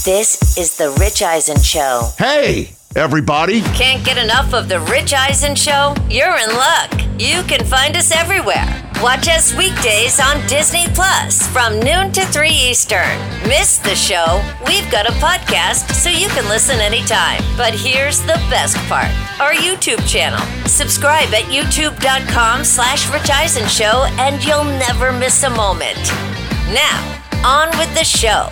This is The Rich Eisen Show. Hey, everybody. Can't get enough of The Rich Eisen Show? You're in luck. You can find us everywhere. Watch us weekdays on Disney Plus from noon to 3 Eastern. Miss the show? We've got a podcast so you can listen anytime. But here's the best part. Our YouTube channel. Subscribe at youtube.com/Rich Eisen Show and you'll never miss a moment. Now, on with the show.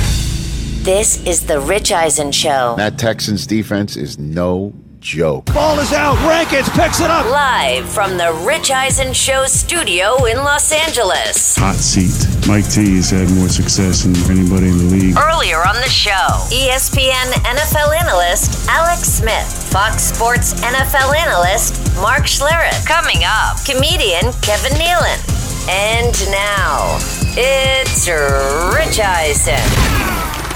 This is The Rich Eisen Show. That Texans defense is no joke. Ball is out. Rankins picks it up. Live from the Rich Eisen Show studio in Los Angeles. Hot seat. Mike T has had more success than anybody in the league. Earlier on the show, ESPN NFL analyst Alex Smith, Fox Sports NFL analyst Mark Schlereth. Coming up, comedian Kevin Nealon. And now, it's Rich Eisen.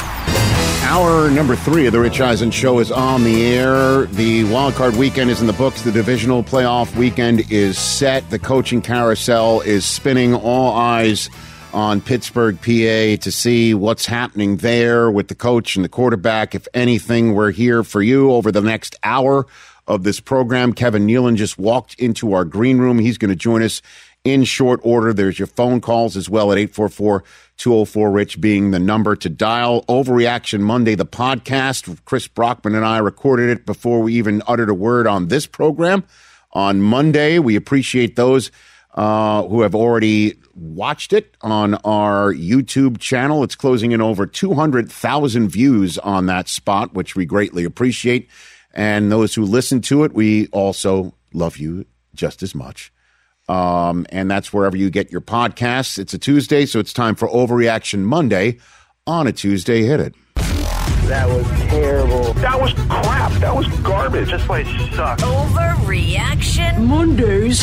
Hour number 3 of the Rich Eisen Show is on the air. The wildcard weekend is in the books. The divisional playoff weekend is set. The coaching carousel is spinning. All eyes on Pittsburgh, PA, to see what's happening there with the coach and the quarterback. If anything, we're here for you over the next hour of this program. Kevin Nealon just walked into our green room. He's going to join us in short order. There's your phone calls as well at 844-204-RICH being the number to dial. Overreaction Monday, the podcast. Chris Brockman and I recorded it before we even uttered a word on this program on Monday. We appreciate those who have already watched it on our YouTube channel. It's closing in over 200,000 views on that spot, which we greatly appreciate. And those who listen to it, we also love you just as much. And that's wherever you get your podcasts. It's a Tuesday, so it's time for Overreaction Monday on a Tuesday. Hit it. That was terrible. That was crap. That was garbage. This place sucks. Overreaction Monday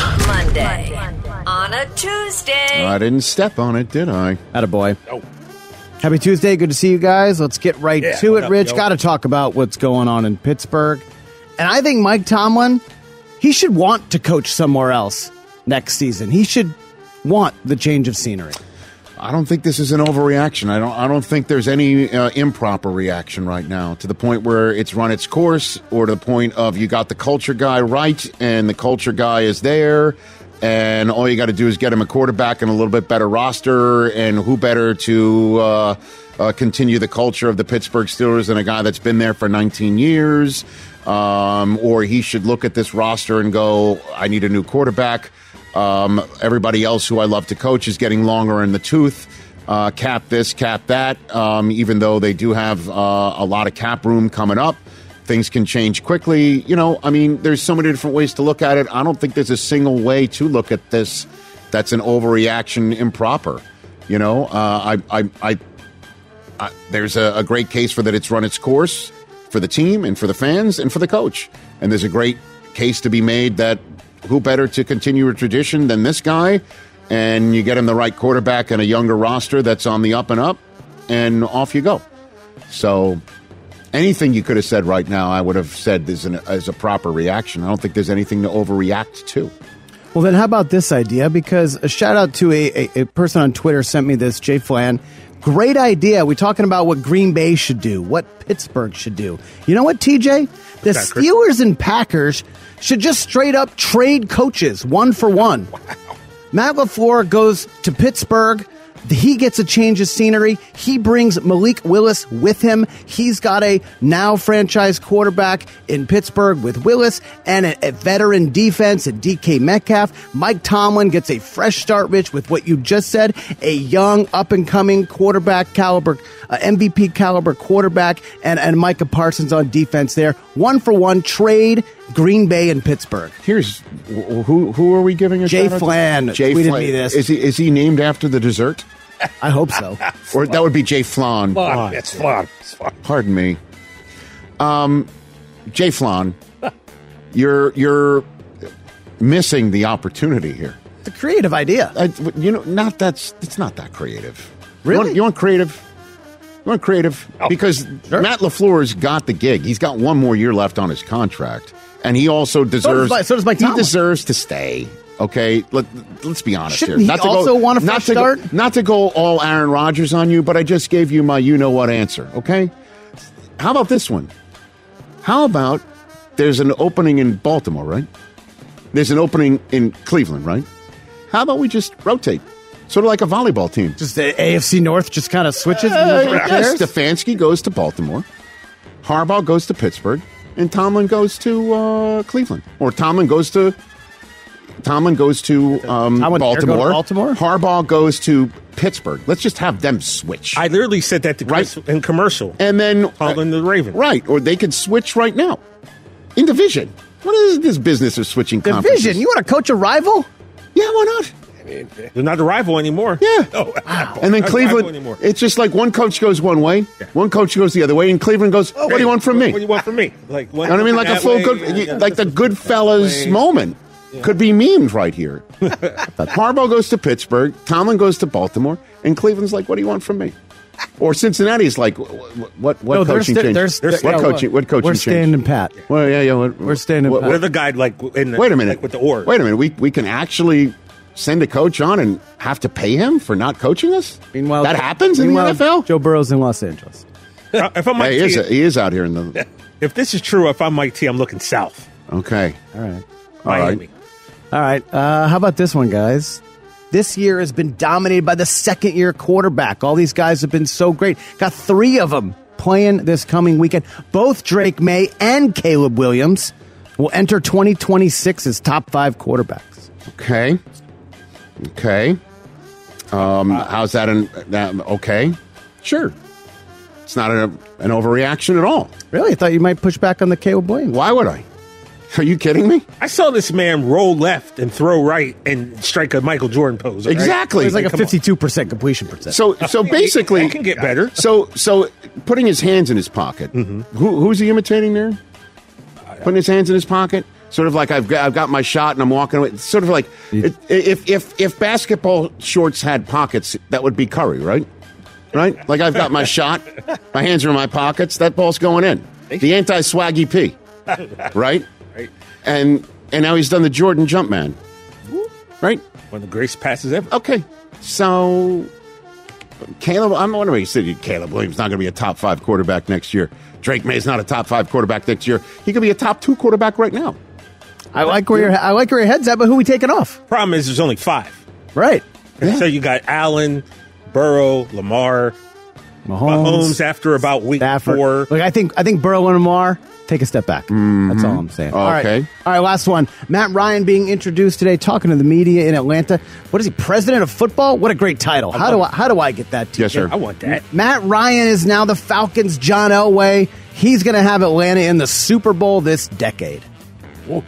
on a Tuesday. I didn't step on it, did I? Attaboy. Oh. Happy Tuesday. Good to see you guys. Let's get right to it, Rich. Got to talk about what's going on in Pittsburgh. And I think Mike Tomlin, he should want to coach somewhere else next season. He should want the change of scenery. I don't think this is an overreaction. I don't think there's any improper reaction right now to the point where it's run its course, or to the point of you got the culture guy right and the culture guy is there, and all you got to do is get him a quarterback and a little bit better roster, and who better to continue the culture of the Pittsburgh Steelers than a guy that's been there for 19 years, or he should look at this roster and go, I need a new quarterback. Everybody else who I love to coach is getting longer in the tooth. Cap this, cap that. Even though they do have a lot of cap room coming up, things can change quickly. You know, I mean, there's so many different ways to look at it. I don't think there's a single way to look at this that's an overreaction, improper. You know, there's a great case for that. It's run its course for the team and for the fans and for the coach. And there's a great case to be made that who better to continue a tradition than this guy? And you get him the right quarterback and a younger roster that's on the up and up, and off you go. So anything you could have said right now, I would have said as a proper reaction. I don't think there's anything to overreact to. Well, then how about this idea? Because a shout out to a person on Twitter sent me this, Jay Flan. Great idea. We're talking about what Green Bay should do, what Pittsburgh should do. You know what, TJ? The Steelers and Packers should just straight up trade coaches, 1 for 1. Wow. Matt LaFleur goes to Pittsburgh. He gets a change of scenery. He brings Malik Willis with him. He's got a now franchise quarterback in Pittsburgh with Willis and a veteran defense at DK Metcalf. Mike Tomlin gets a fresh start, Rich, with what you just said, a young up-and-coming quarterback caliber, MVP caliber quarterback, and Micah Parsons on defense there. 1 for 1 trade Green Bay and Pittsburgh. Here's who are we giving a Jay shout out Flan to? Jay tweeted Flan. me this. Is he named after the dessert? I hope so. Or that would be Jay Flan. It's flan. Pardon me. Jay Flan, you're missing the opportunity here. It's a creative idea. It's not that creative. Really? You want creative? You want creative? Oh, because sure. Matt LaFleur's got the gig. He's got 1 more year left on his contract. And he also deserves... So does Mike Tomlin. He deserves to stay. Okay, let's be honest Shouldn't here. he also want a fresh start? Not to go all Aaron Rodgers on you, but I just gave you my you-know-what answer, okay? How about this one? How about there's an opening in Baltimore, right? There's an opening in Cleveland, right? How about we just rotate? Sort of like a volleyball team. Just the AFC North just kind of switches. Stefanski goes to Baltimore. Harbaugh goes to Pittsburgh. And Tomlin goes to Cleveland. Or Tomlin goes to Baltimore. Harbaugh goes to Pittsburgh. Let's just have them switch. I literally said that to Chris in commercial. And then Tomlin the Raven. Right. Or they could switch right now. In division. What is this business of switching conferences? Division? You want to coach a rival? Yeah, why not? They're not a rival anymore. Yeah. Oh, wow. And then Cleveland, it's just like one coach goes one way, one coach goes the other way, and Cleveland goes, what do you want from me? What do you want from me? Like, you know what I mean? Like a full like the Goodfellas moment could be memed right here. Harbaugh goes to Pittsburgh, Tomlin goes to Baltimore, and Cleveland's like, what do you want from me? Or Cincinnati's like, what coaching change? What coaching We're standing pat. Well, yeah. We're standing pat. We're the guy like in the, wait a minute. Like with the org. Wait a minute. We can actually send a coach on and have to pay him for not coaching us? Meanwhile, that happens in the NFL? Joe Burrow's in Los Angeles. If I'm Mike T, he is out here in the... If this is true, if I'm Mike T, I'm looking south. Okay. All right. Miami. All right. How about this one, guys? This year has been dominated by the second-year quarterback. All these guys have been so great. Got 3 of them playing this coming weekend. Both Drake May and Caleb Williams will enter 2026 as top 5 quarterbacks. Okay. How's that? Okay. Sure. It's not an overreaction at all. Really? I thought you might push back on the Caleb Williams. Why would I? Are you kidding me? I saw this man roll left and throw right and strike a Michael Jordan pose. Right? Exactly. It's like a 52% completion percentage. So basically, it can get better. So putting his hands in his pocket. Mm-hmm. Who's he imitating there? Putting his hands in his pocket. Sort of like I've got my shot and I'm walking away. It's sort of like if basketball shorts had pockets, that would be Curry, right? Right? Like I've got my shot, my hands are in my pockets. That ball's going in. The anti-Swaggy P, right? And now he's done the Jordan jump man, right? One of the greatest passes ever. Okay, so Caleb, I'm wondering, you said Caleb Williams not going to be a top 5 quarterback next year. Drake May's not a top 5 quarterback next year. He could be a top 2 quarterback right now. I like where your head's at, but who we taking off? Problem is, there's only 5. Right. Yeah. So you got Allen, Burrow, Lamar, Mahomes after about week Stafford. 4. Look, I think Burrow and Lamar take a step back. Mm-hmm. That's all I'm saying. Okay. All right, last one. Matt Ryan being introduced today, talking to the media in Atlanta. What is he, president of football? What a great title. How do I get that? Yes, sir. I want that. Matt Ryan is now the Falcons' John Elway. He's going to have Atlanta in the Super Bowl this decade. Whoa.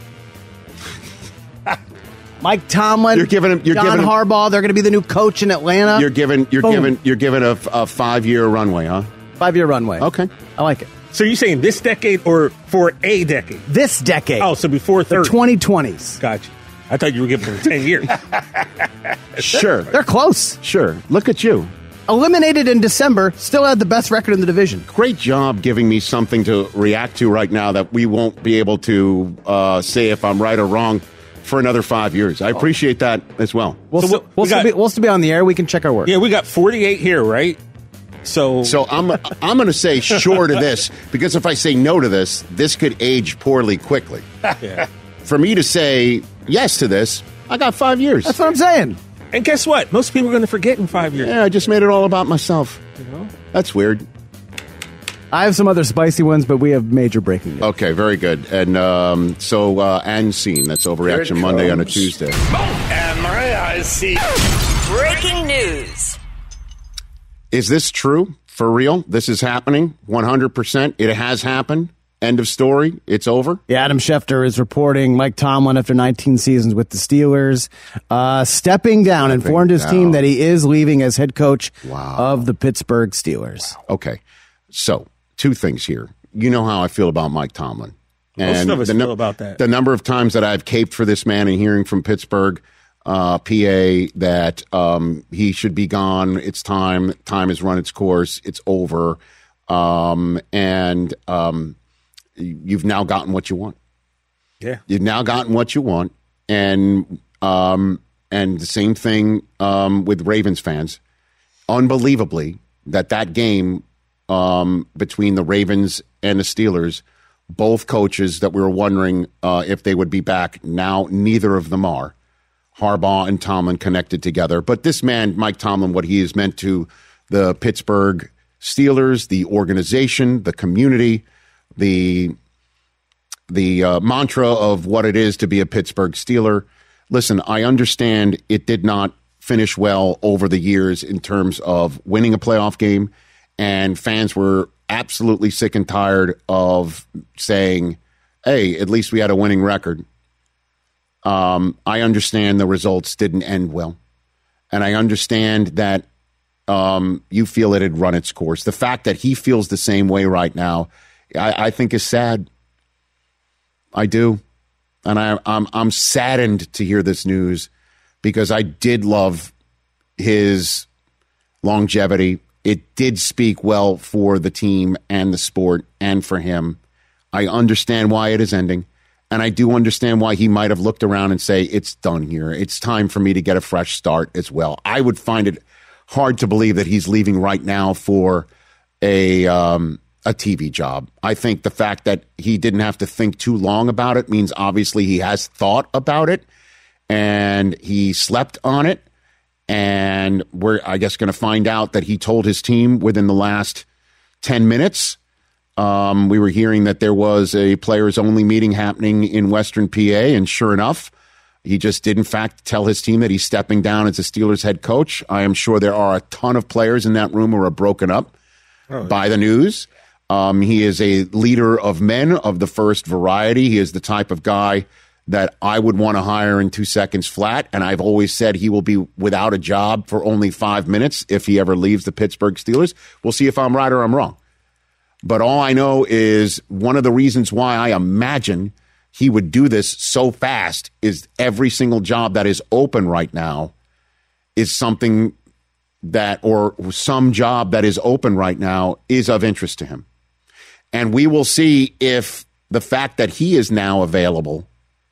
Mike Tomlin, John Harbaugh, they're going to be the new coach in Atlanta. You're given a 5-year runway, huh? 5-year runway. Okay. I like it. So you're saying this decade or for a decade? This decade. Oh, so before 30. The 2020s. Gotcha. I thought you were giving them 10 years. Sure. They're close. Sure. Look at you. Eliminated in December, still had the best record in the division. Great job giving me something to react to right now that we won't be able to say if I'm right or wrong for another 5 years. I appreciate that as well. We'll still be on the air. We can check our work. Yeah, we got 48 here, right? So I'm going to say sure to this, because if I say no to this could age poorly quickly. Yeah. For me to say yes to this, I got 5 years. That's what I'm saying. And guess what? Most people are going to forget in 5 years. Yeah, I just made it all about myself. You know? That's weird. I have some other spicy ones, but we have major breaking news. Okay, very good. And and scene. That's Overreaction Monday on a Tuesday. And my eyes see. Breaking news. Is this true? For real? This is happening? 100%? It has happened? End of story? It's over? Yeah, Adam Schefter is reporting Mike Tomlin, after 19 seasons with the Steelers, stepping down, informed his team that he is leaving as head coach of the Pittsburgh Steelers. Okay. So, 2 things here. You know how I feel about Mike Tomlin. Most of us feel about that. The number of times that I've caped for this man and hearing from Pittsburgh, PA, that he should be gone. It's time. Time has run its course. It's over. You've now gotten what you want. Yeah. You've now gotten what you want. and the same thing with Ravens fans. Unbelievably, that game between the Ravens and the Steelers, both coaches that we were wondering if they would be back, now neither of them are. Harbaugh and Tomlin connected together. But this man, Mike Tomlin, what he has meant to the Pittsburgh Steelers, the organization, the community, the mantra of what it is to be a Pittsburgh Steeler. Listen, I understand it did not finish well over the years in terms of winning a playoff game, and fans were absolutely sick and tired of saying, hey, at least we had a winning record. I understand the results didn't end well, and I understand that you feel it had run its course. The fact that he feels the same way right now, I think is sad. I do. And I'm saddened to hear this news because I did love his longevity. It did speak well for the team and the sport and for him. I understand why it is ending. And I do understand why he might have looked around and say, it's done here. It's time for me to get a fresh start as well. I would find it hard to believe that he's leaving right now for a TV job. I think the fact that he didn't have to think too long about it means obviously he has thought about it and he slept on it. And we're, I guess, going to find out that he told his team within the last 10 minutes. We were hearing that there was a players-only meeting happening in Western PA, and sure enough, he just did, in fact, tell his team that he's stepping down as the Steelers head coach. I am sure there are a ton of players in that room who are broken up by the news. He is a leader of men of the first variety. He is the type of guy that I would want to hire in 2 seconds flat, and I've always said he will be without a job for only 5 minutes if he ever leaves the Pittsburgh Steelers. We'll see if I'm right or I'm wrong. But all I know is one of the reasons why I imagine he would do this so fast is every single job that is open right now is something that, or some job that is open right now is of interest to him. And we will see if the fact that he is now available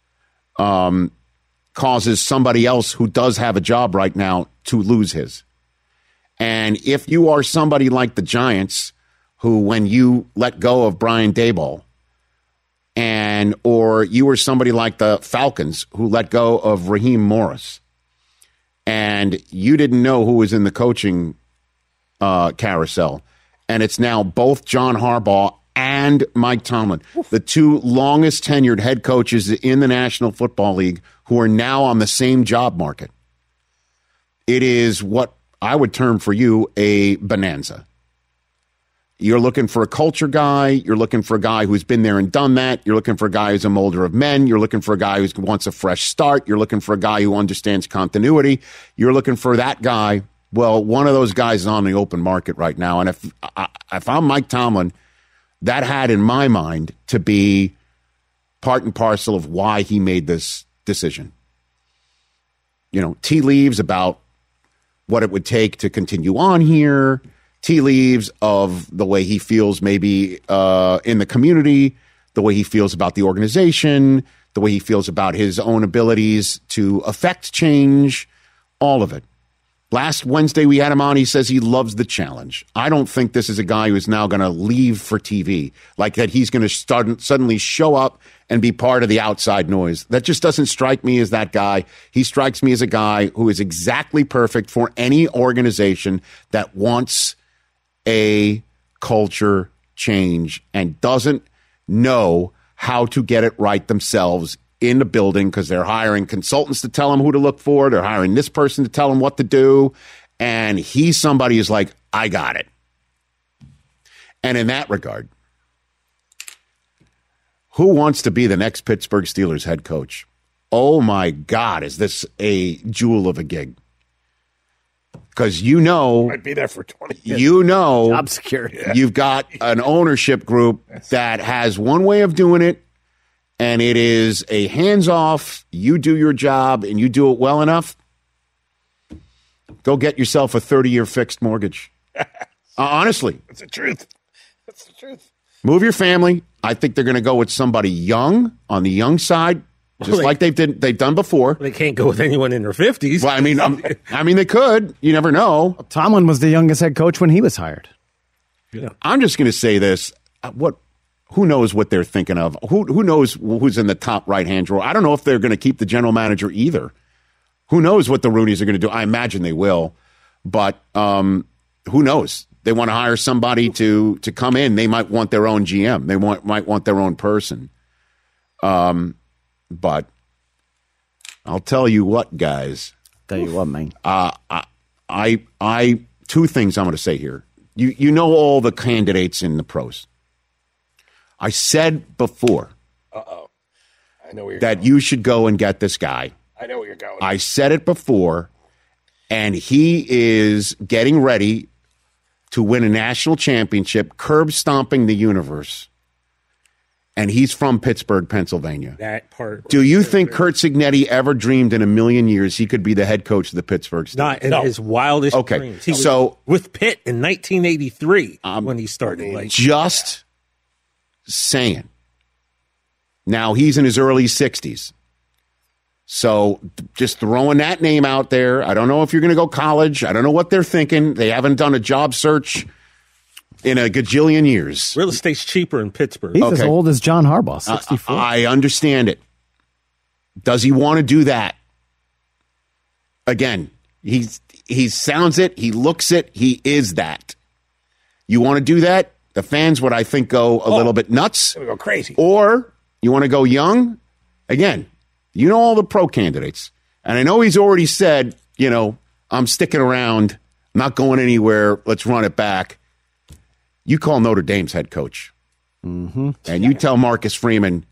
causes somebody else who does have a job right now to lose his. And if you are somebody like the Giants, who when you let go of Brian Daboll, and or you were somebody like the Falcons who let go of Raheem Morris, and you didn't know who was in the coaching carousel, and it's now both John Harbaugh and Mike Tomlin, the two longest tenured head coaches in the National Football League, who are now on the same job market. It is what I would term for you a bonanza. You're looking for a culture guy. You're looking for a guy who's been there and done that. You're looking for a guy who's a molder of men. You're looking for a guy who wants a fresh start. You're looking for a guy who understands continuity. You're looking for that guy. Well, one of those guys is on the open market right now. And if I'm Mike Tomlin, that had in my mind to be part and parcel of why he made this decision. You know, tea leaves about what it would take to continue on here. Tea leaves of the way he feels maybe in the community, the way he feels about the organization, the way he feels about his own abilities to affect change, all of it. Last Wednesday we had him on. He says he loves the challenge. I don't think this is a guy who's now going to leave for TV, like that he's going to suddenly show up and be part of the outside noise. That just doesn't strike me as that guy. He strikes me as a guy who is exactly perfect for any organization that wants a culture change and doesn't know how to get it right themselves in the building, because they're hiring consultants to tell them who to look for. They're hiring this person to tell them what to do. And he's somebody who's like, I got it. And in that regard, who wants to be the next Pittsburgh Steelers head coach? Oh my God, is this a jewel of a gig? Because you know, I'd be there for 20 years. You know, job security. You've got an ownership group that has one way of doing it, and it is a hands-off, you do your job, and you do it well enough, go get yourself a 30-year fixed mortgage. Honestly. That's the truth. That's the truth. Move your family. I think they're going to go with somebody young, on the young side, just like they've done before. They can't go with anyone in their 50s. Well, I mean, they could. You never know. Tomlin was the youngest head coach when he was hired. Yeah. I'm just going to say this. Who knows what they're thinking of? Who knows who's in the top right-hand drawer? I don't know if they're going to keep the general manager either. Who knows what the Rooneys are going to do? I imagine they will. But who knows? They want to hire somebody to come in. They might want their own GM. They might want their own person. But I'll tell you what, guys. Tell you what, man. I two things I'm going to say here. You know all the candidates in the pros. I said before I know where you're that going. you should go and get this guy. I know where you're going. I said it before, and he is getting ready to win a national championship, curb stomping the universe. And he's from Pittsburgh, Pennsylvania. That part. Do you think Curt Cignetti ever dreamed in a million years he could be the head coach of the Pittsburgh Steelers? Not in his wildest dreams. He was with Pitt in 1983 when he started. Just saying. Now, he's in his early 60s. So just throwing that name out there. I don't know if you're going to go college. I don't know what they're thinking. They haven't done a job search in a gajillion years. Real estate's cheaper in Pittsburgh. He's as old as John Harbaugh, 64. I understand it. Does he want to do that? Again, he sounds it. He looks it. He is that. You want to do that? The fans would, I think, go a little bit nuts. We go crazy. Or you want to go young? Again, you know all the pro candidates. And I know he's already said, I'm sticking around, I'm not going anywhere, let's run it back. You call Notre Dame's head coach. Mm-hmm. And you tell Marcus Freeman,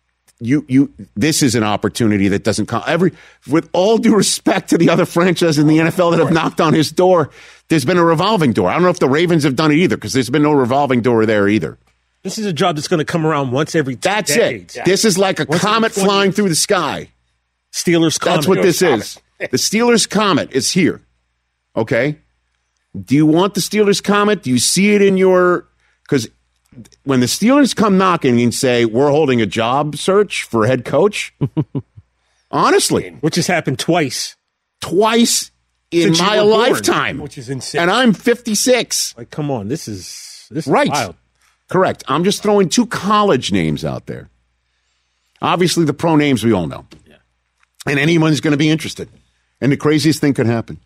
this is an opportunity that doesn't come. With all due respect to the other franchises in the NFL that have knocked on his door, there's been a revolving door. I don't know if the Ravens have done it either, because there's been no revolving door there either. This is a job that's going to come around once every 2 That's decades. it. This is like a comet flying through the sky. Steelers Comet. That's what this is. The Steelers Comet is here. Okay? Do you want the Steelers Comet? Do you see it in your... Because when the Steelers come knocking and say, we're holding a job search for head coach, honestly... Which has happened twice. Twice in Since my you were born, lifetime. Which is insane. And I'm 56. Like, come on. This is Right. wild. Correct. I'm just throwing two college names out there. Obviously, the pro names we all know. Yeah. And anyone's going to be interested. And the craziest thing could happen.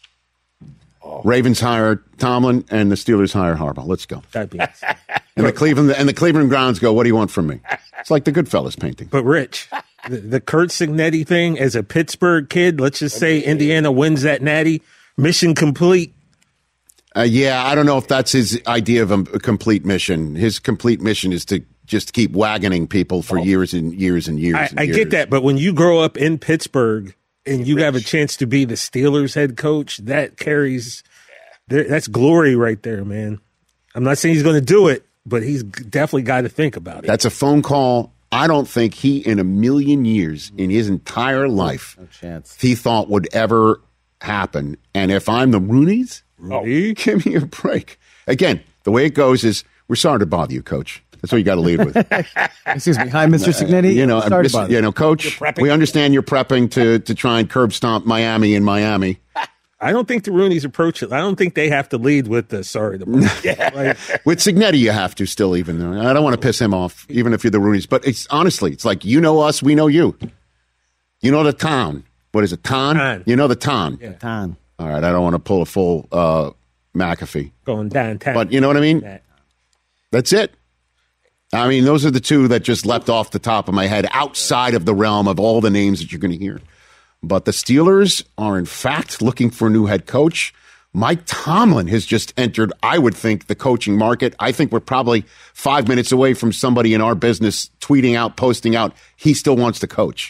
Ravens hire Tomlin and the Steelers hire Harbaugh. Let's go. That'd be And the Cleveland Browns go, what do you want from me? It's like the Goodfellas painting. But, Rich, the Curt Cignetti thing, as a Pittsburgh kid, let's just say Indiana wins that natty, mission complete. Yeah, I don't know if that's his idea of a complete mission. His complete mission is to just keep wagoning people for years and years and years. I get that, but when you grow up in Pittsburgh and you have a chance to be the Steelers head coach, that carries that's glory right there, man. I'm not saying he's going to do it, but he's definitely got to think about it. That's a phone call. I don't think he, in a million years, in his entire life, No chance. he thought would ever happen. And if I'm the Rooneys, give me a break. Again, the way it goes is, we're sorry to bother you, Coach. That's what you got to lead with. Excuse me. Hi, Mr. Cignetti. Coach, we understand you're prepping to try and curb stomp Miami in Miami. I don't think the Rooneys approach it. I don't think they have to lead with the sorry. With Cignetti, you have to still, even though I don't want to piss him off, even if you're the Rooneys. But it's honestly, it's like, you know us, we know you. You know the town. What is it, Ton? You know the town. Yeah. Ton. All right, I don't want to pull a full McAfee. Going downtown. But you know what I mean? That's it. I mean, those are the two that just leapt off the top of my head outside of the realm of all the names that you're going to hear. But the Steelers are, in fact, looking for a new head coach. Mike Tomlin has just entered, I would think, the coaching market. I think we're probably 5 minutes away from somebody in our business tweeting out, posting out, he still wants to coach.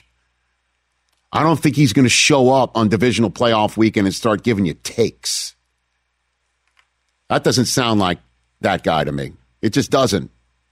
I don't think he's going to show up on divisional playoff weekend and start giving you takes. That doesn't sound like that guy to me. It just doesn't.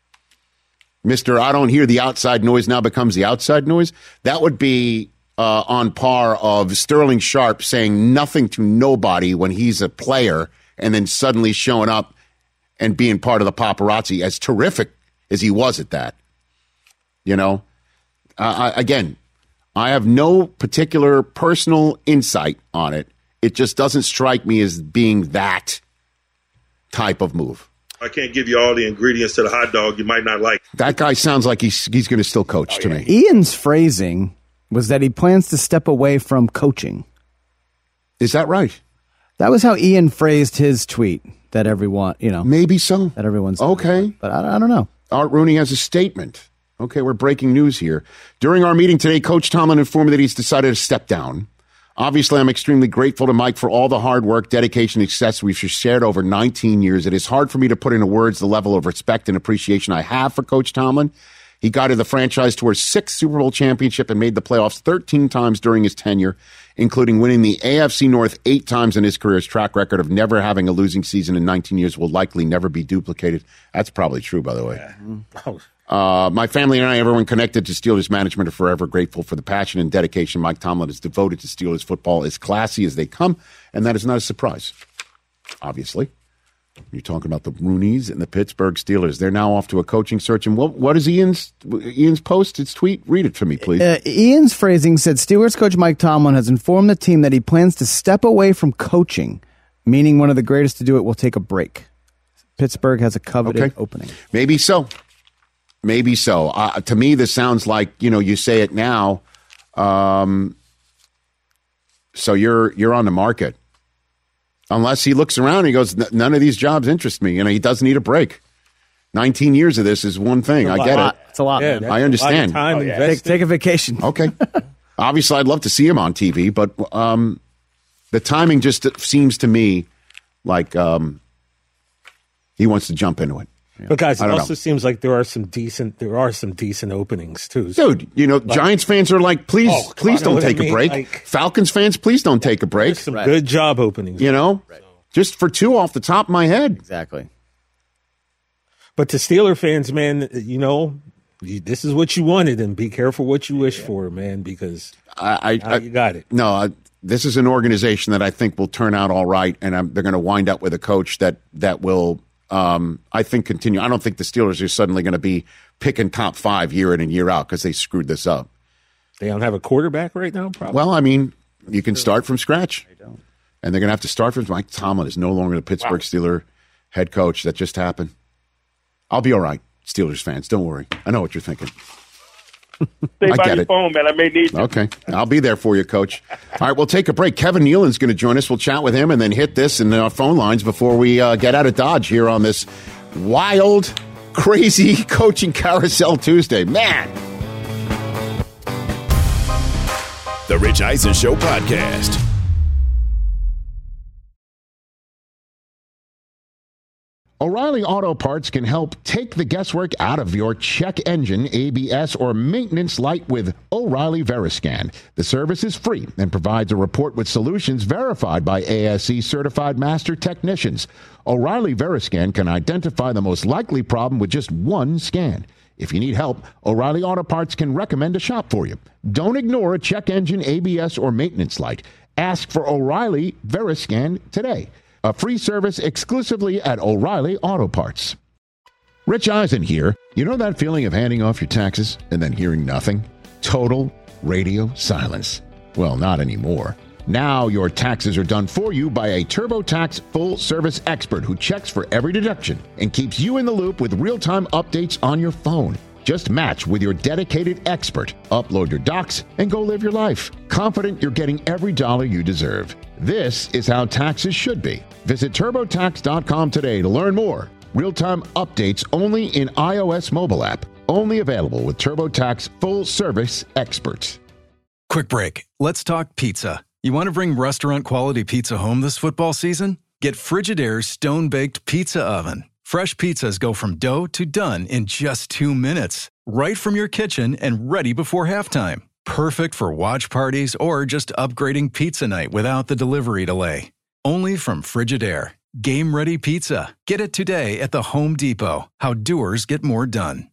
Mr. I don't hear the outside noise now becomes the outside noise. That would be on par of Sterling Sharp saying nothing to nobody when he's a player and then suddenly showing up and being part of the paparazzi, as terrific as he was at that. You know, again, I have no particular personal insight on it. It just doesn't strike me as being that type of move. I can't give you all the ingredients to the hot dog you might not like. That guy sounds like he's going to still coach to me. Ian's phrasing was that he plans to step away from coaching. Is that right? That was how Ian phrased his tweet. That everyone, maybe so. That everyone's okay, but I don't know. Art Rooney has a statement. Okay, we're breaking news here. During our meeting today, Coach Tomlin informed me that he's decided to step down. Obviously, I'm extremely grateful to Mike for all the hard work, dedication, and success we've shared over 19 years. It is hard for me to put into words the level of respect and appreciation I have for Coach Tomlin. He guided the franchise to her 6th Super Bowl championship and made the playoffs 13 times during his tenure, including winning the AFC North 8 times in his career. His track record of never having a losing season in 19 years will likely never be duplicated. That's probably true, by the way. My family and I, everyone connected to Steelers management, are forever grateful for the passion and dedication Mike Tomlin is devoted to Steelers football, as classy as they come, and that is not a surprise, obviously. You're talking about the Rooneys and the Pittsburgh Steelers. They're now off to a coaching search. And what is Ian's post, his tweet? Read it for me, please. Ian's phrasing said, Steelers coach Mike Tomlin has informed the team that he plans to step away from coaching, meaning one of the greatest to do it will take a break. Pittsburgh has a coveted opening. Maybe so. Maybe so. To me, this sounds like, you say it now. So you're on the market. Unless he looks around and he goes, none of these jobs interest me. He does need a break. 19 years of this is one thing. I get it. It's a lot. Yeah, I understand. Take a vacation. Okay. Obviously, I'd love to see him on TV, but the timing just seems to me like he wants to jump into it. Yeah. But guys, it also seems like there are some decent openings too. Dude, Giants fans are like, please don't take a break. Like, Falcons fans, please don't take a break. There's some good job openings. Just for 2 off the top of my head. Exactly. But to Steeler fans, man, this is what you wanted, and be careful what you wish for, man, because you got it. No, this is an organization that I think will turn out all right, and they're going to wind up with a coach that will. I think continue. I don't think the Steelers are suddenly going to be picking top 5 year in and year out because they screwed this up. They don't have a quarterback right now, probably. Well, you can start from scratch. They don't. And they're going to have to start from Mike Tomlin is no longer the Pittsburgh Steeler head coach. That just happened. I'll be all right, Steelers fans. Don't worry. I know what you're thinking. Stay by your phone, man. I may need you. Okay. I'll be there for you, Coach. All right, we'll take a break. Kevin Nealon's going to join us. We'll chat with him and then hit this in our phone lines before we get out of Dodge here on this wild, crazy coaching carousel Tuesday. Man. The Rich Eisen Show podcast. O'Reilly Auto Parts can help take the guesswork out of your check engine, ABS, or maintenance light with O'Reilly Veriscan. The service is free and provides a report with solutions verified by ASE certified master technicians. O'Reilly Veriscan can identify the most likely problem with just one scan. If you need help, O'Reilly Auto Parts can recommend a shop for you. Don't ignore a check engine, ABS, or maintenance light. Ask for O'Reilly Veriscan today. A free service exclusively at O'Reilly Auto Parts. Rich Eisen here. You know that feeling of handing off your taxes and then hearing nothing? Total radio silence. Well, not anymore. Now your taxes are done for you by a TurboTax full-service expert who checks for every deduction and keeps you in the loop with real-time updates on your phone. Just match with your dedicated expert, upload your docs, and go live your life. Confident you're getting every dollar you deserve. This is how taxes should be. Visit TurboTax.com today to learn more. Real-time updates only in iOS mobile app. Only available with TurboTax full-service experts. Quick break. Let's talk pizza. You want to bring restaurant-quality pizza home this football season? Get Frigidaire's stone-baked pizza oven. Fresh pizzas go from dough to done in just 2 minutes. Right from your kitchen and ready before halftime. Perfect for watch parties or just upgrading pizza night without the delivery delay. Only from Frigidaire. Game-ready pizza. Get it today at the Home Depot. How doers get more done.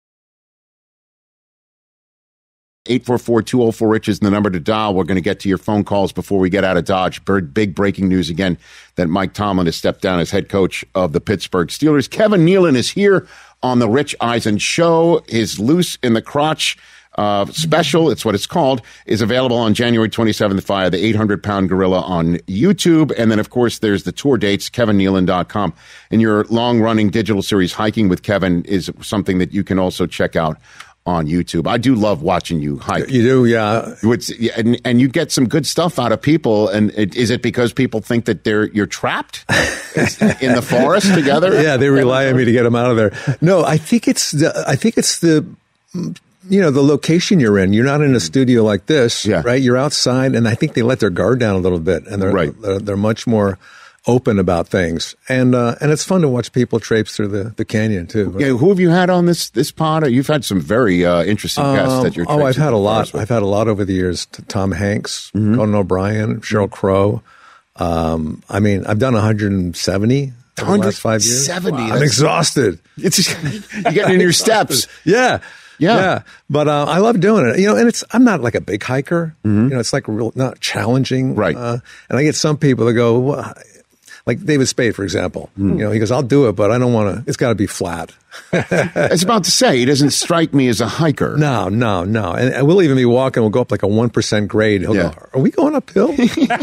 844-204-RICH is the number to dial. We're going to get to your phone calls before we get out of Dodge. Big breaking news again that Mike Tomlin has stepped down as head coach of the Pittsburgh Steelers. Kevin Nealon is here on the Rich Eisen Show. His loose in the crotch special, it's what it's called, is available on January 27th via the 800-Pound Gorilla on YouTube. And then, of course, there's the tour dates, kevinnealon.com. And your long-running digital series, Hiking with Kevin, is something that you can also check out on YouTube. I do love watching you hike. You do, yeah. And you get some good stuff out of people. And is it because people think that you're trapped in the forest together? Yeah, they rely on me to get them out of there. No, I think it's the location you're in. You're not in a studio like this, right? You're outside, and I think they let their guard down a little bit, and they're much more open about things, and it's fun to watch people traipse through the canyon too. Yeah, who have you had on this pod? You've had some very interesting guests that you're. I've had a lot. I've had a lot over the years. Tom Hanks, Conan O'Brien, Sheryl Crow. I mean, I've done 170 over the last 5 years. 170. I'm exhausted. It's you getting in your steps. Yeah. But I love doing it. And I'm not like a big hiker. It's like not challenging. Right. And I get some people that go, well, like David Spade, for example. He goes, I'll do it, but I don't want to. It's got to be flat. I was about to say, he doesn't strike me as a hiker. No. And we'll even be walking. We'll go up like a 1% grade. He'll go, are we going uphill?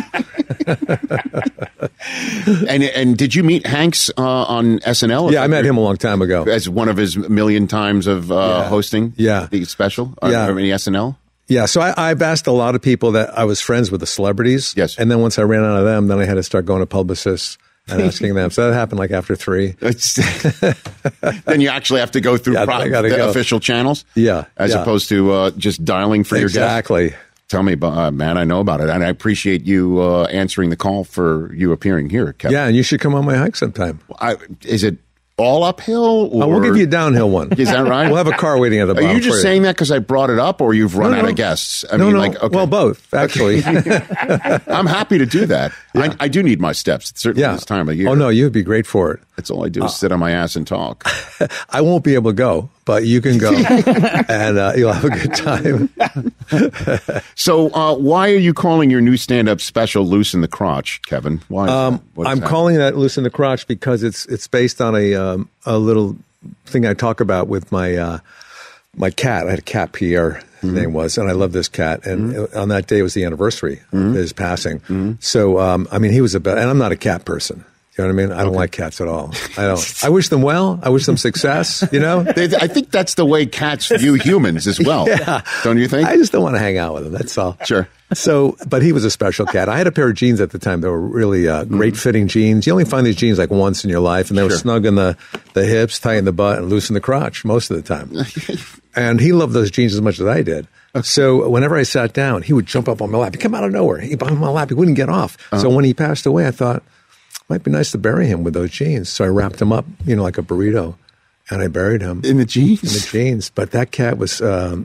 And did you meet Hanks on SNL? Yeah, I met him a long time ago. As one of his million times of hosting the special? Or any SNL? Yeah, so I've asked a lot of people that I was friends with the celebrities. Yes. And then once I ran out of them, then I had to start going to publicists and asking them. So that happened like after 3. Then you actually have to go through official channels? Yeah. As opposed to just dialing for your guests? Exactly. Tell me, man, I know about it. And I appreciate you answering the call for you appearing here, Kevin. Yeah, and you should come on my hike sometime. Is it all uphill? Or? We'll give you a downhill one. Is that right? We'll have a car waiting at the bottom. Are you just saying that because I brought it up, or you've run out of guests? Well, both, actually. I'm happy to do that. Yeah. I do need my steps, certainly this time of year. Oh, no, you'd be great for it. That's all I do is sit on my ass and talk. I won't be able to go, but you can go, and you'll have a good time. So why are you calling your new stand-up special Loose in the Crotch, Kevin? Why? I'm calling that Loose in the Crotch because it's based on a little thing I talk about with my cat. I had a cat, Pierre, his name was, and I love this cat. And on that day, it was the anniversary of his passing. So, I mean, he was and I'm not a cat person. You know what I mean? I don't like cats at all. I don't. I wish them well. I wish them success, I think that's the way cats view humans as well. Yeah. Don't you think? I just don't want to hang out with them. That's all. Sure. So, but he was a special cat. I had a pair of jeans at the time that were really great fitting jeans. You only find these jeans like once in your life, and they were snug in the hips, tight in the butt, and loose in the crotch most of the time. And he loved those jeans as much as I did. So whenever I sat down, he would jump up on my lap. He'd come out of nowhere. He'd on my lap. He wouldn't get off. So when he passed away, I thought, might be nice to bury him with those jeans. So I wrapped him up, like a burrito, and I buried him. In the jeans? In the jeans. But that cat was,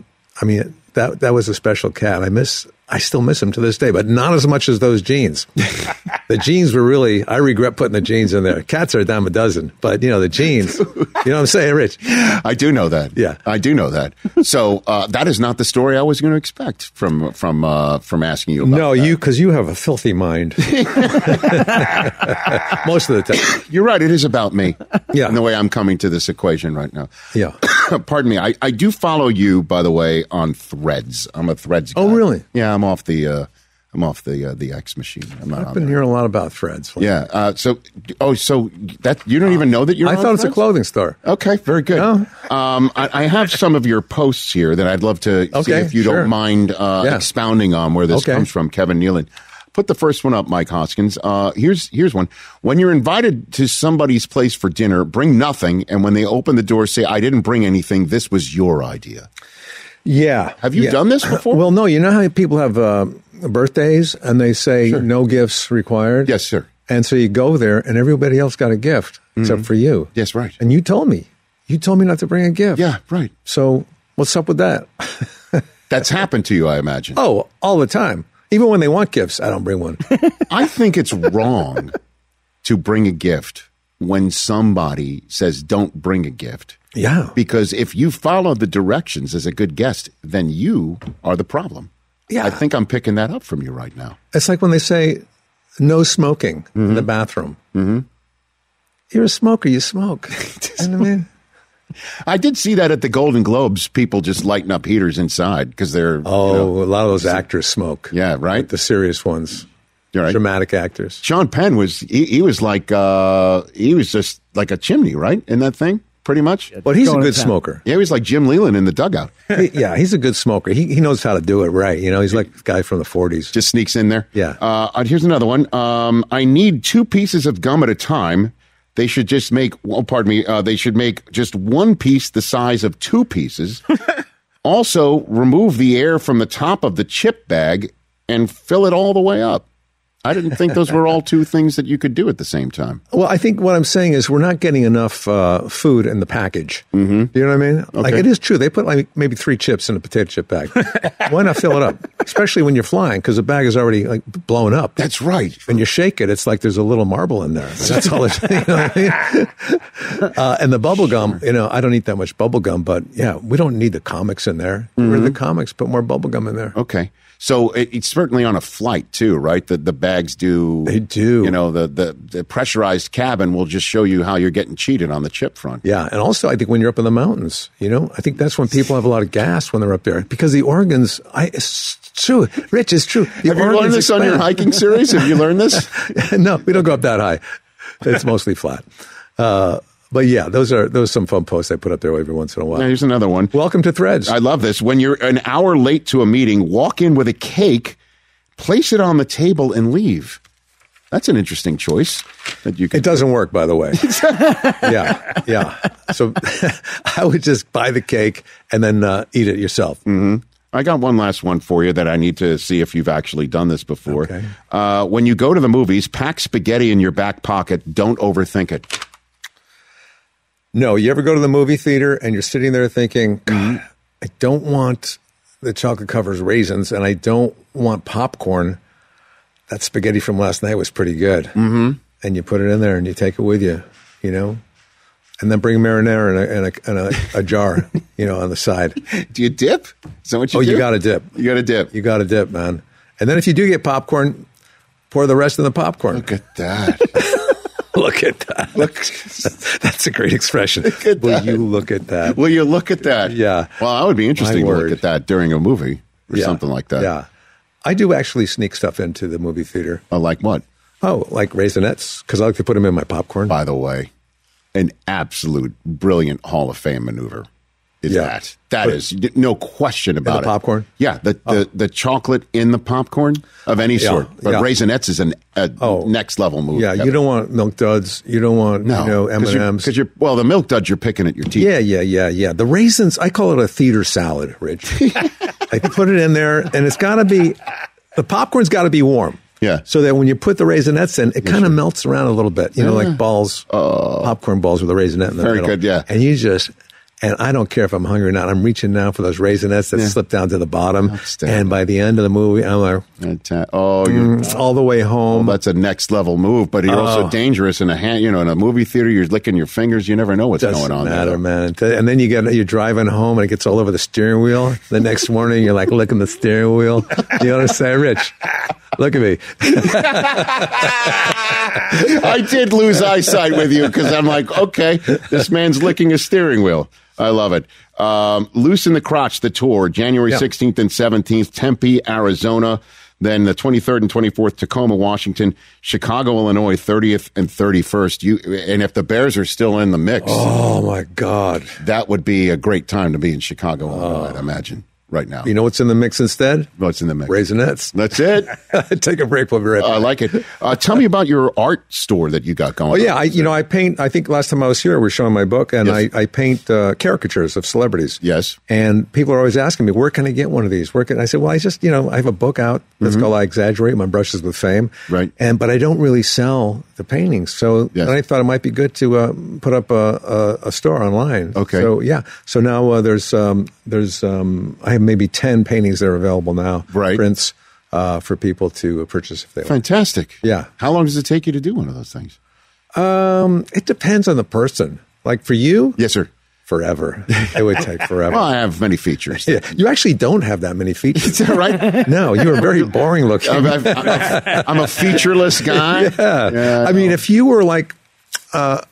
that was a special cat. I still miss him to this day, but not as much as those jeans. The jeans were really, I regret putting the jeans in there. Cats are a dime a dozen, but the jeans, you know what I'm saying, Rich? I do know that. Yeah. I do know that. So that is not the story I was going to expect from asking you about that. Because you have a filthy mind. Most of the time. You're right. It is about me. Yeah. And the way I'm coming to this equation right now. Yeah. Pardon me. I do follow you, by the way, on Threads. I'm a Threads guy. Oh, really? Yeah, I'm off the X machine. I've been hearing a lot about Threads. Yeah. So that you don't even know that you're. I thought it's a clothing store. Okay, very good. Oh. I have some of your posts here that I'd love to see if you don't mind expounding on where this comes from, Kevin Nealon. Put the first one up, Mike Hoskins. Here's one. When you're invited to somebody's place for dinner, bring nothing, and when they open the door, say, "I didn't bring anything. This was your idea." Yeah. Have you done this before? Well, no. You know how people have birthdays and they say no gifts required? Yes, sir. And so you go there and everybody else got a gift except for you. Yes, right. And you told me not to bring a gift. Yeah, right. So what's up with that? That's happened to you, I imagine. Oh, all the time. Even when they want gifts, I don't bring one. I think it's wrong to bring a gift when somebody says don't bring a gift. Yeah. Because if you follow the directions as a good guest, then you are the problem. Yeah. I think I'm picking that up from you right now. It's like when they say no smoking in the bathroom. Mm-hmm. You're a smoker, you smoke. You know what I mean? I did see that at the Golden Globes. People just lighting up heaters inside because they're a lot of those actors smoke. Yeah, right. Like the serious ones, right. Dramatic actors. Sean Penn was he was like he was just like a chimney, right, in that thing, pretty much. But he's a good smoker. Yeah, he was like Jim Leland in the dugout. He's a good smoker. He knows how to do it right. You know, he's like a guy from the 40s. Just sneaks in there. Yeah. Here's another one. I need 2 pieces of gum at a time. They should just make, they should make just 1 piece the size of 2 pieces. Also, remove the air from the top of the chip bag and fill it all the way up. I didn't think those were all 2 things that you could do at the same time. Well, I think what I'm saying is we're not getting enough food in the package. Mm-hmm. Do you know what I mean? Okay. Like, it is true. They put like maybe 3 chips in a potato chip bag. Why not fill it up? Especially when you're flying, because the bag is already like blown up. That's right. And you shake it, it's like there's a little marble in there. That's all it's, you know what I mean? And the bubble gum, I don't eat that much bubble gum, but yeah, we don't need the comics in there. Get rid of the comics, put more bubble gum in there. Okay. So it's certainly on a flight too, right? The bags do. They do. The pressurized cabin will just show you how you're getting cheated on the chip front. Yeah, and also I think when you're up in the mountains, I think that's when people have a lot of gas when they're up there because the organs. It's true, Rich. It's true. Have you learned this on your hiking series? Have you learned this? No, we don't go up that high. It's mostly flat. But yeah, those are some fun posts I put up there every once in a while. Yeah, here's another one. Welcome to Threads. I love this. When you're an hour late to a meeting, walk in with a cake, place it on the table, and leave. That's an interesting choice. It doesn't work, by the way. Yeah. So I would just buy the cake and then eat it yourself. Mm-hmm. I got one last one for you that I need to see if you've actually done this before. Okay. When you go to the movies, pack spaghetti in your back pocket. Don't overthink it. No, you ever go to the movie theater and you're sitting there thinking, God, I don't want the chocolate covered raisins and I don't want popcorn. That spaghetti from last night was pretty good. Mm-hmm. And you put it in there and you take it with you, and then bring marinara in a jar, on the side. Do you dip? Is that what you do? You got to dip. You got to dip. You got to dip, man. And then if you do get popcorn, pour the rest in the popcorn. Look at that. Look at that. That's a great expression. Will you look at that? Will you look at that? Yeah. Well, that would be interesting to look at that during a movie or something like that. Yeah. I do actually sneak stuff into the movie theater. Oh, like what? Oh, like Raisinets, because I like to put them in my popcorn. By the way, an absolute brilliant Hall of Fame maneuver is that. That is no question about it. Popcorn? Yeah, the chocolate in the popcorn of any sort. But Raisinets is a next level move. Yeah, you don't want Milk Duds. You don't want M&Ms. Because the Milk Duds you're picking at your teeth. Yeah. The raisins, I call it a theater salad, Rich. I put it in there, and it's got to be, the popcorn's got to be warm. Yeah. So that when you put the Raisinets in, it kind of melts around a little bit. Like balls, popcorn balls with a Raisinette in the middle. Very good, yeah. And and I don't care if I'm hungry or not. I'm reaching now for those Raisinets that slip down to the bottom. And by the end of the movie, I'm like, it's all the way home. Well, that's a next level move, but you're also dangerous in in a movie theater. You're licking your fingers. You never know what's going on. Doesn't matter, man. And then you're driving home and it gets all over the steering wheel. The next morning, you're like licking the steering wheel. You know what I'm saying, Rich? Look at me. I did lose eyesight with you because I'm like, okay, this man's licking a steering wheel. I love it. Loosen the Crotch, the tour, January 16th and 17th, Tempe, Arizona. Then the 23rd and 24th, Tacoma, Washington, Chicago, Illinois, 30th and 31st. And if the Bears are still in the mix. Oh, my God. That would be a great time to be in Chicago, Illinois, I'd imagine. Right now. You know what's in the mix instead? What's in the mix? Raisinets. That's it. Take a break. We'll be right back. I like it. Tell me about your art store that you got going. Oh, yeah. I paint. I think last time I was here, we were showing my book, and I paint caricatures of celebrities. Yes. And people are always asking me, where can I get one of these? I said, well, I just, I have a book out that's called I Exaggerate My Brushes with Fame. Right. But I don't really sell the paintings. So then I thought it might be good to put up a store online. Okay. So, yeah. So now there's I have maybe 10 paintings that are available now. Right. Prints for people to purchase if they want. Fantastic. Yeah. How long does it take you to do one of those things? It depends on the person. Like for you? Yes, sir. Forever. It would take forever. Well, I have many features. Yeah. You actually don't have that many features. Is that right? No, you are very boring looking. I'm a featureless guy. Yeah. I mean, if you were like,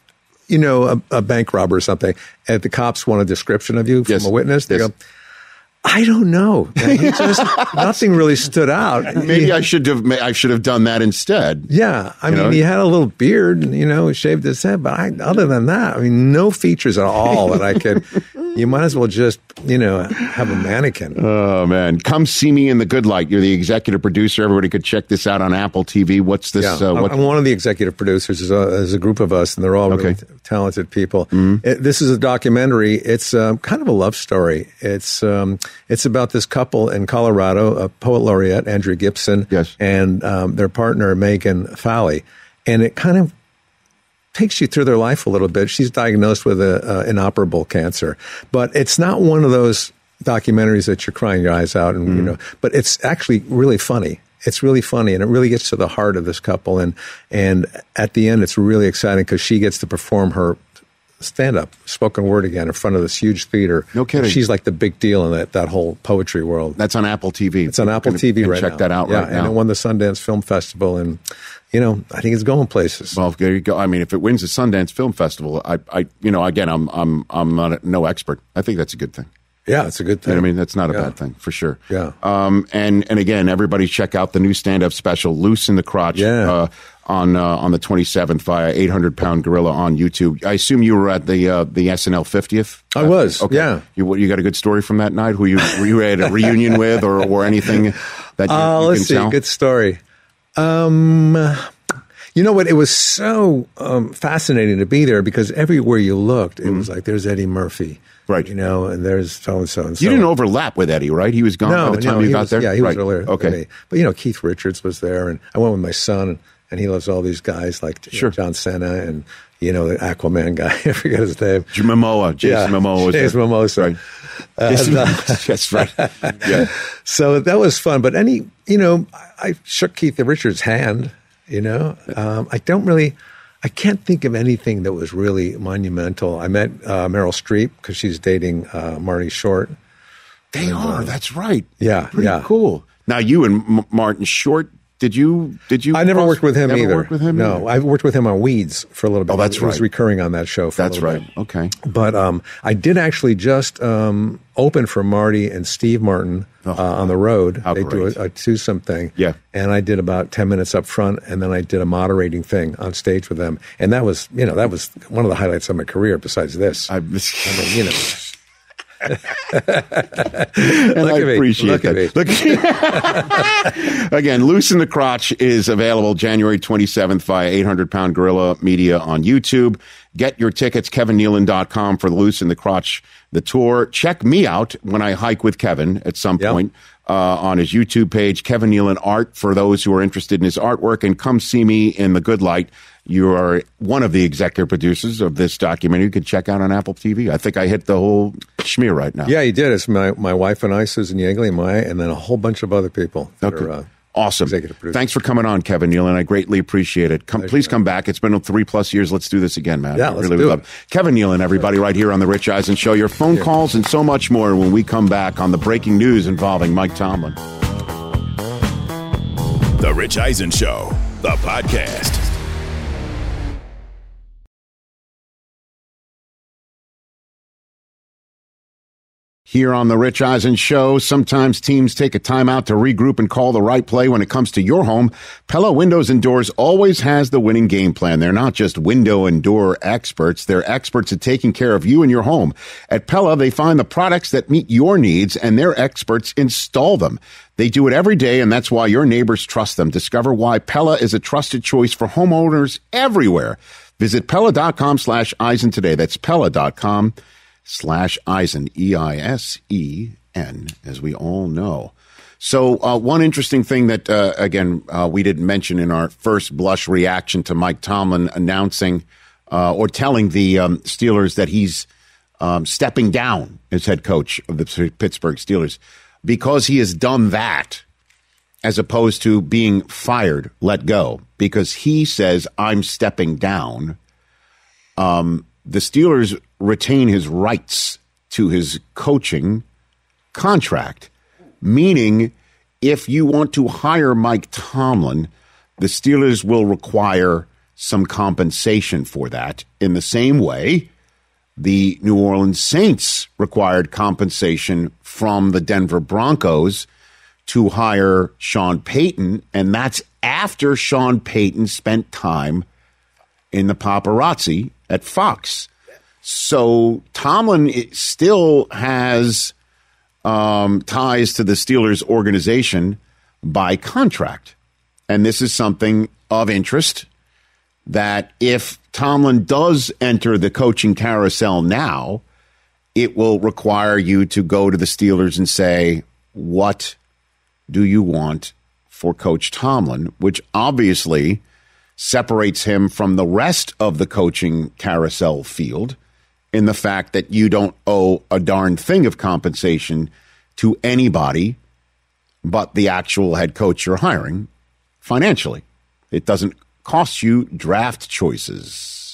a bank robber or something, and the cops want a description of you from a witness, they go, I don't know. Nothing really stood out. Maybe I should have done that instead. Yeah, I mean, he had a little beard, and he shaved his head. But other than that, I mean, no features at all that I could. You might as well just, have a mannequin. Oh man, come see me in the good light. You're the executive producer. Everybody could check this out on Apple TV. What's this? Yeah, I'm one of the executive producers. There's a group of us, and they're all really talented people. Mm-hmm. This is a documentary. It's kind of a love story. It's about this couple in Colorado, a poet laureate, Andrew Gibson, and their partner, Megan Fowley. And it kind of takes you through their life a little bit. She's diagnosed with inoperable cancer. But it's not one of those documentaries that you're crying your eyes out. And but it's actually really funny. It's really funny, and it really gets to the heart of this couple. And at the end, it's really exciting because she gets to perform her stand-up, spoken word again in front of this huge theater. No kidding. She's like the big deal in that whole poetry world. That's on Apple TV. It's on Apple TV right now. Check that out right now. And it won the Sundance Film Festival, and I think it's going places. Well, there you go. I mean, if it wins the Sundance Film Festival, again, I'm not no expert. I think that's a good thing. Yeah, it's a good thing. I mean, that's not a bad thing for sure. Yeah. And again, everybody check out the new stand-up special, Loose in the Crotch. Yeah. On the 27th via 800 Pound Gorilla on YouTube. I assume you were at the SNL 50th? I was, okay. Yeah. You got a good story from that night? Were you at a reunion with or anything that you let's can see, tell? Good story. You know what? It was so fascinating to be there because everywhere you looked, it was like, there's Eddie Murphy. Right. And there's so-and-so and so. You didn't overlap with Eddie, right? He was gone by the time you got there? Yeah, he was earlier. Okay. But, Keith Richards was there, and I went with my son, and he loves all these guys like John Cena and, the Aquaman guy. I forget his name. Jason Momoa was there. Jason Momoa. Right. That's right. Yeah. So that was fun. But I shook Keith Richards' hand, I can't think of anything that was really monumental. I met Meryl Streep because she's dating Marty Short. They are. That's right. Yeah. Pretty cool. Now, you and Martin Short, did you? I never worked with him either. Worked with him no, I worked with him on Weeds for a little bit. Oh, that's right. He was recurring on that show for a little bit. Okay. But I did actually just open for Marty and Steve Martin on the road. They do a twosome thing. Yeah. And I did about 10 minutes up front, and then I did a moderating thing on stage with them. And that was one of the highlights of my career besides this. And I appreciate that. Again, Loose in the Crotch is available January 27th via 800 Pound Gorilla Media on YouTube. Get your tickets, kevinnealon.com for the Loose in the Crotch, the tour. Check me out when I hike with Kevin at some point on his YouTube page, Kevin Nealon Art, for those who are interested in his artwork. And come see me in the Good Light. You are one of the executive producers of this documentary. You can check out on Apple TV. I think I hit the whole schmear right now. Yeah, you did. It's my wife and I, Susan Yeagley, and then a whole bunch of other people that are awesome. Executive producers. Thanks for coming on, Kevin Nealon. I greatly appreciate it. Please come back. It's been 3+ years. Let's do this again, man. Yeah, let's do it. Kevin Nealon, everybody, right here on The Rich Eisen Show. Your phone calls and so much more when we come back on the breaking news involving Mike Tomlin. The Rich Eisen Show, the podcast. Here on The Rich Eisen Show, sometimes teams take a timeout to regroup and call the right play. When it comes to your home, Pella Windows and Doors always has the winning game plan. They're not just window and door experts. They're experts at taking care of you and your home. At Pella, they find the products that meet your needs, and their experts install them. They do it every day, and that's why your neighbors trust them. Discover why Pella is a trusted choice for homeowners everywhere. Visit Pella.com/Eisen today. That's Pella.com/Eisen, EISEN, as we all know. So one interesting thing that, again, we didn't mention in our first blush reaction to Mike Tomlin announcing or telling the Steelers that he's stepping down as head coach of the Pittsburgh Steelers, because he has done that as opposed to being fired, let go, because he says, I'm stepping down. The Steelers retain his rights to his coaching contract, meaning if you want to hire Mike Tomlin, the Steelers will require some compensation for that. In the same way, the New Orleans Saints required compensation from the Denver Broncos to hire Sean Payton, and that's after Sean Payton spent time in the paparazzi at Fox. So Tomlin still has ties to the Steelers organization by contract. And this is something of interest, that if Tomlin does enter the coaching carousel now, it will require you to go to the Steelers and say, what do you want for Coach Tomlin? Which obviously separates him from the rest of the coaching carousel field in the fact that you don't owe a darn thing of compensation to anybody but the actual head coach you're hiring financially. It doesn't cost you draft choices.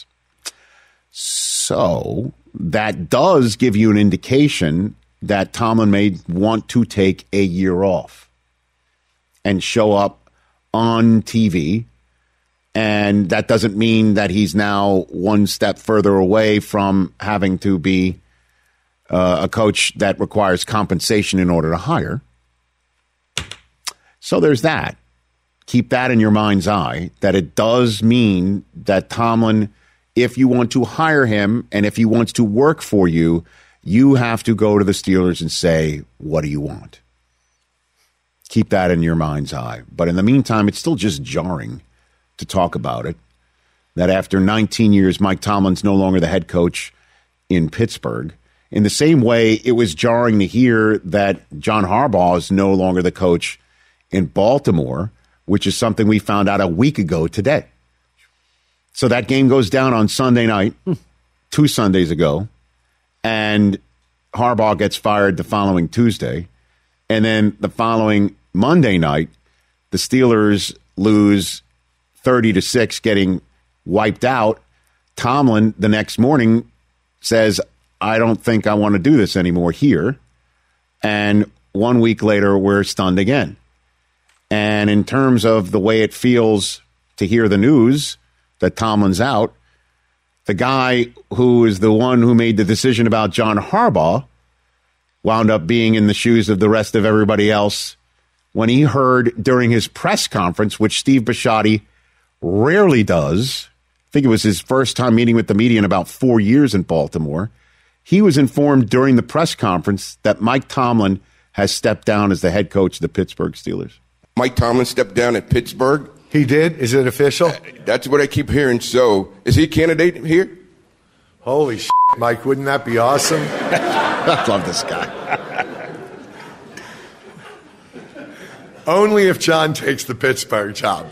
So that does give you an indication that Tomlin may want to take a year off and show up on TV. And that doesn't mean that he's now one step further away from having to be a coach that requires compensation in order to hire. So there's that. Keep that in your mind's eye, that it does mean that Tomlin, if you want to hire him and if he wants to work for you, you have to go to the Steelers and say, what do you want? Keep that in your mind's eye. But in the meantime, it's still just jarring to talk about it, that after 19 years, Mike Tomlin's no longer the head coach in Pittsburgh. In the same way, it was jarring to hear that John Harbaugh is no longer the coach in Baltimore, which is something we found out a week ago today. So that game goes down on Sunday night, 2 Sundays ago, and Harbaugh gets fired the following Tuesday. And then the following Monday night, the Steelers lose 30-6, getting wiped out. Tomlin, the next morning, says, I don't think I want to do this anymore here. And 1 week later, we're stunned again. And in terms of the way it feels to hear the news that Tomlin's out, the guy who is the one who made the decision about John Harbaugh wound up being in the shoes of the rest of everybody else when he heard during his press conference, which Steve Bisciotti rarely does. I think it was his first time meeting with the media in about 4 years in Baltimore. He was informed during the press conference that Mike Tomlin has stepped down as the head coach of the Pittsburgh Steelers. Mike Tomlin stepped down at Pittsburgh? He did? Is it official? That's what I keep hearing. So, is he a candidate here? Holy shit, Mike, wouldn't that be awesome? I love this guy. Only if John takes the Pittsburgh job.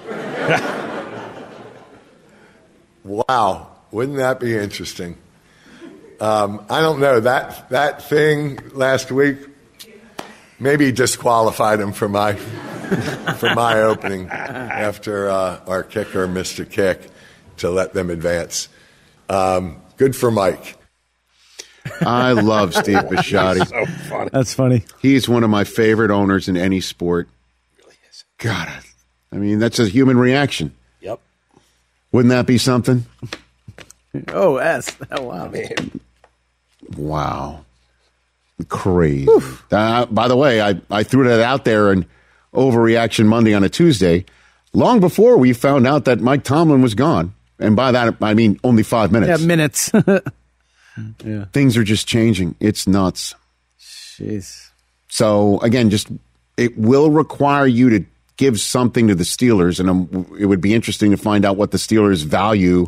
Wow, wouldn't that be interesting? I don't know. That thing last week maybe disqualified him for my opening after our kicker missed a kick to let them advance. Good for Mike. I love Steve Bisciotti. So funny. That's funny. He's one of my favorite owners in any sport. Really is. God, I mean, that's a human reaction. Yep. Wouldn't that be something? Oh, S. Wow. Man. Wow. Crazy. By the way, I threw that out there in Overreaction Monday on a Tuesday, long before we found out that Mike Tomlin was gone. And by that, I mean only 5 minutes. Yeah, minutes. Yeah. Things are just changing. It's nuts. Jeez. So, again, it will require you to give something to the Steelers, and it would be interesting to find out what the Steelers value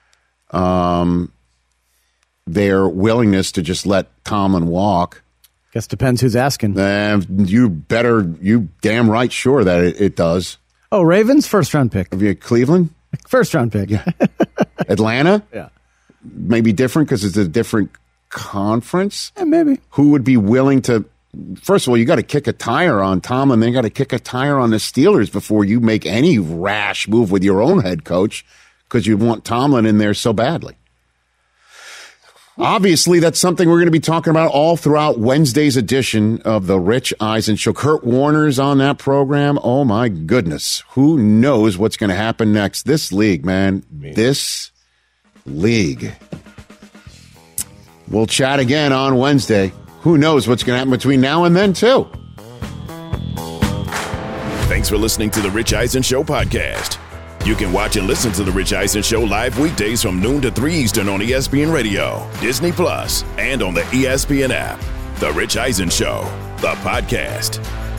their willingness to just let Tomlin walk. Guess depends who's asking. You damn right sure that it does. Oh, Ravens, first-round pick. Have you Cleveland? First-round pick. Yeah. Atlanta? Yeah. Maybe different because it's a different conference? Yeah, maybe. Who would be willing to... First of all, you got to kick a tire on Tomlin, then you got to kick a tire on the Steelers before you make any rash move with your own head coach because you want Tomlin in there so badly. Obviously, that's something we're going to be talking about all throughout Wednesday's edition of the Rich Eisen Show. Kurt Warner's on that program. Oh, my goodness. Who knows what's going to happen next? This league, man. This league. We'll chat again on Wednesday. Who knows what's going to happen between now and then, too. Thanks for listening to the Rich Eisen Show podcast. You can watch and listen to the Rich Eisen Show live weekdays from noon to 3 Eastern on ESPN Radio, Disney Plus, and on the ESPN app. The Rich Eisen Show, the podcast.